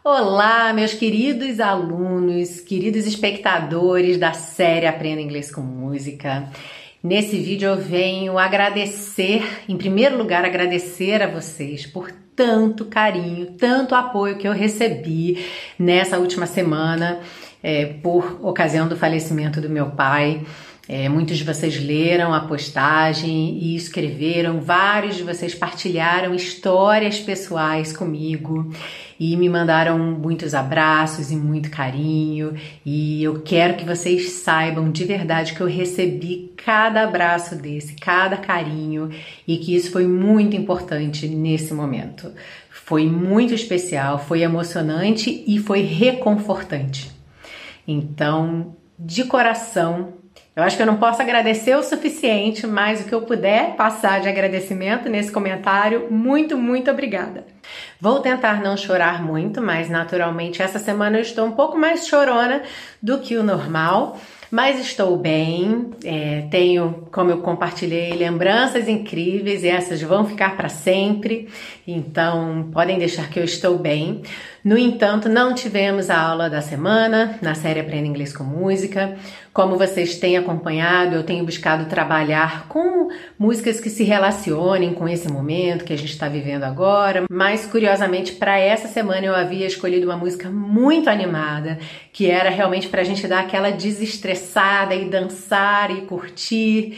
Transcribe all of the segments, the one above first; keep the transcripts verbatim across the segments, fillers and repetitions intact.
Olá, meus queridos alunos, queridos espectadores da série Aprenda Inglês com Música. Nesse vídeo eu venho agradecer, em primeiro lugar, agradecer a vocês por tanto carinho, tanto apoio que eu recebi nessa última semana, é, por ocasião do falecimento do meu pai. É, muitos de vocês leram a postagem e escreveram, vários de vocês partilharam histórias pessoais comigo e me mandaram muitos abraços e muito carinho, e eu quero que vocês saibam de verdade que eu recebi cada abraço desse, cada carinho, e que isso foi muito importante nesse momento. Foi muito especial, foi emocionante e foi reconfortante. Então, de coração, eu acho que eu não posso agradecer o suficiente, mas o que eu puder passar de agradecimento nesse comentário, muito, muito obrigada. Vou tentar não chorar muito, mas naturalmente essa semana eu estou um pouco mais chorona do que o normal, mas estou bem, é, tenho, como eu compartilhei, lembranças incríveis e essas vão ficar para sempre, então podem deixar que eu estou bem. No entanto, não tivemos a aula da semana na série Aprenda Inglês com Música. Como vocês têm acompanhado, eu tenho buscado trabalhar com músicas que se relacionem com esse momento que a gente está vivendo agora, mas curiosamente para essa semana eu havia escolhido uma música muito animada, que era realmente para a gente dar aquela desestressada e dançar e curtir,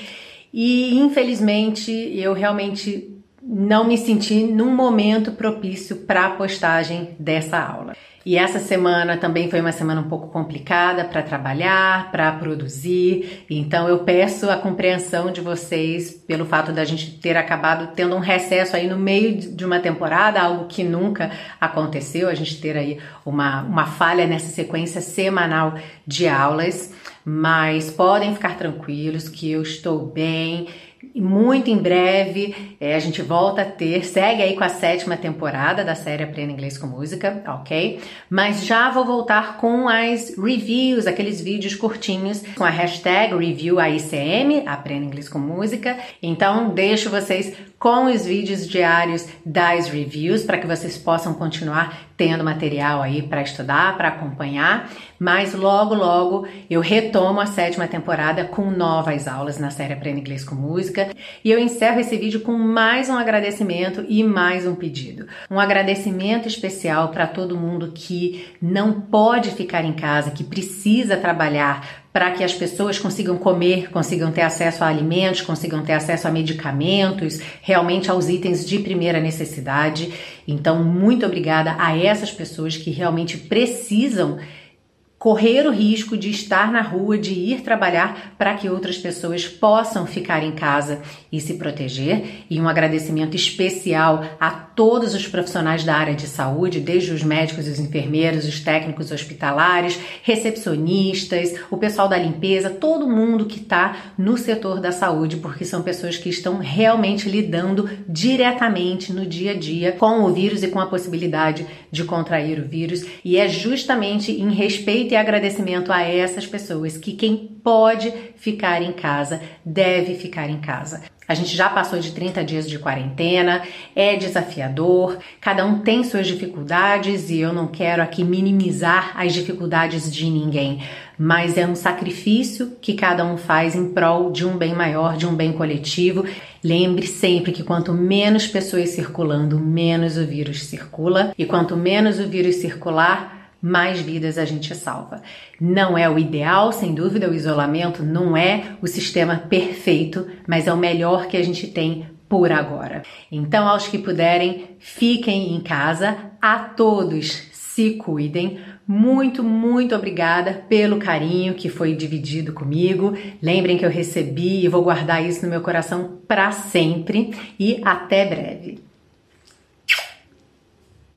e infelizmente eu realmente não me senti num momento propício para a postagem dessa aula. E essa semana também foi uma semana um pouco complicada para trabalhar, para produzir, então eu peço a compreensão de vocês pelo fato da gente ter acabado tendo um recesso aí no meio de uma temporada, algo que nunca aconteceu, a gente ter aí uma, uma falha nessa sequência semanal de aulas, mas podem ficar tranquilos que eu estou bem. Muito em breve é, a gente volta a ter, segue aí com a sétima temporada da série Aprenda Inglês com Música, ok? Mas já vou voltar com as reviews, aqueles vídeos curtinhos com a hashtag Review A I C M, Aprenda Inglês com Música. Então deixo vocês com os vídeos diários das reviews para que vocês possam continuar tendo material aí para estudar, para acompanhar. Mas logo, logo eu retomo a sétima temporada com novas aulas na série Aprenda Inglês com Música. E eu encerro esse vídeo com mais um agradecimento e mais um pedido. Um agradecimento especial para todo mundo que não pode ficar em casa, que precisa trabalhar para que as pessoas consigam comer, consigam ter acesso a alimentos, consigam ter acesso a medicamentos, realmente aos itens de primeira necessidade. Então, muito obrigada a essas pessoas que realmente precisam correr o risco de estar na rua, de ir trabalhar para que outras pessoas possam ficar em casa e se proteger. E um agradecimento especial a todos os profissionais da área de saúde, desde os médicos, os enfermeiros, os técnicos hospitalares, recepcionistas, o pessoal da limpeza, todo mundo que está no setor da saúde, porque são pessoas que estão realmente lidando diretamente no dia a dia com o vírus e com a possibilidade de contrair o vírus. E é justamente em respeito e agradecimento a essas pessoas que quem pode ficar em casa deve ficar em casa. A gente já passou de trinta dias de quarentena, é desafiador, cada um tem suas dificuldades e eu não quero aqui minimizar as dificuldades de ninguém, mas é um sacrifício que cada um faz em prol de um bem maior, de um bem coletivo. Lembre sempre que quanto menos pessoas circulando, menos o vírus circula, e quanto menos o vírus circular, mais vidas a gente salva. Não é o ideal, sem dúvida, o isolamento não é o sistema perfeito, mas é o melhor que a gente tem por agora. Então, aos que puderem, fiquem em casa. A todos, se cuidem. Muito, muito obrigada pelo carinho que foi dividido comigo. Lembrem que eu recebi e vou guardar isso no meu coração para sempre. E até breve.